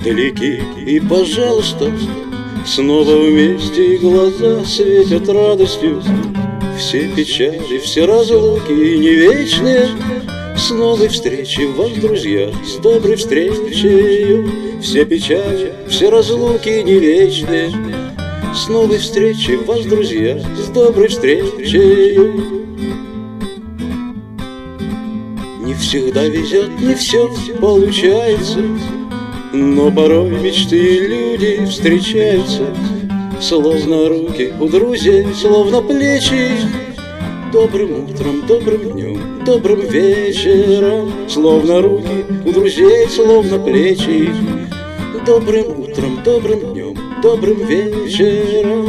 далеки. И, пожалуйста, снова вместе, и глаза светят радостью. Все печали, все разлуки не вечные. С новой встречи вас, друзья, с доброй встречей. Все печали, все разлуки не вечные. С новой встречи вас, друзья, с доброй встречей. Не всегда везет, не все получается, но порой мечты и люди встречаются. Словно руки у друзей, словно плечи. Добрым утром, добрым днем, добрым вечером. Словно руки у друзей, словно плечи. Добрым утром, добрым днем, добрым вечером.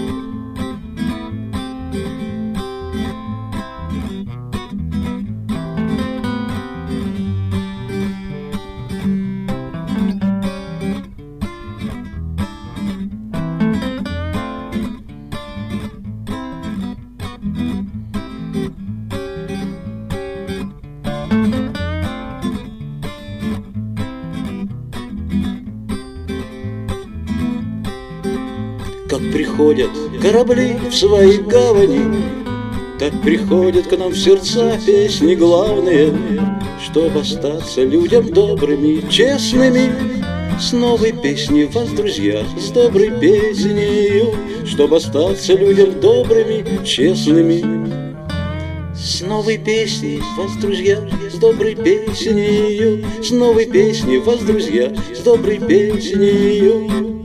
Как приходят корабли в свои гавани, так приходят к нам в сердца песни главные, чтоб остаться людям добрыми, честными. С новой песней вас, друзья, с доброй песнею, чтоб остаться людям добрыми, честными. С новой песней вас, друзья, с доброй песнею, с новой песней вас, друзья, с доброй песнею.